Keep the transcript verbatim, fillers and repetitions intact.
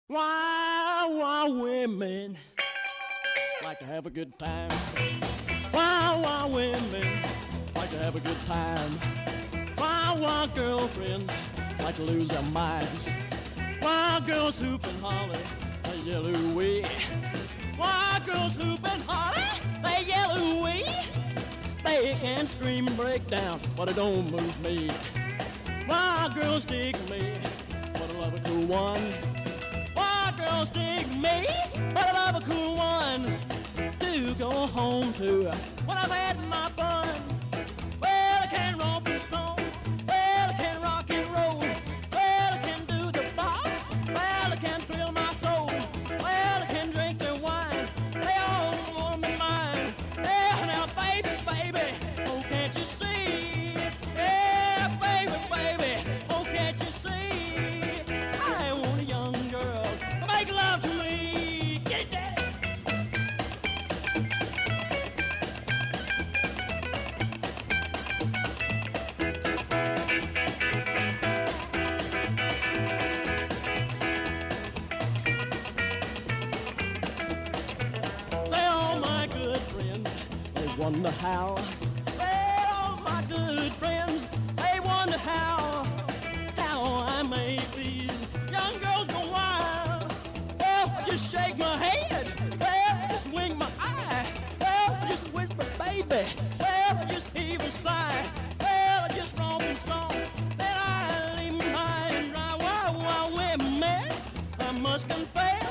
Why, why women like to have a good time? Why, why women like to have a good time? Why, why girlfriends like to lose their minds? Why girls hoop and holler, they yell ooh-wee? Why girls hoop and holler, they yell ooh-wee? They can scream and break down, but it don't move me. Why girls dig me, but I love a cool one. Why girls dig me, but I love a cool one to go home to when I've had my fun. Well, I can romp and stone, well, I can rock and roll, well, I can do the bop, well, I can thrill my soul, well, I can drink their wine, they all want me mine. Yeah, now baby, baby, oh can't you see? Yeah, baby, baby, oh can't you see? I want a young girl to make love to me. Get that. Say all my good friends, they wonder how. Well, all my good friends, they wonder how, how I make these young girls go wild. Well, I just shake my head, well, I just wink my eye, well, I just whisper, baby, well, I just heave a sigh, well, I just romp and stomp, then I leave 'em high and dry. Wow, wow, women, I must confess,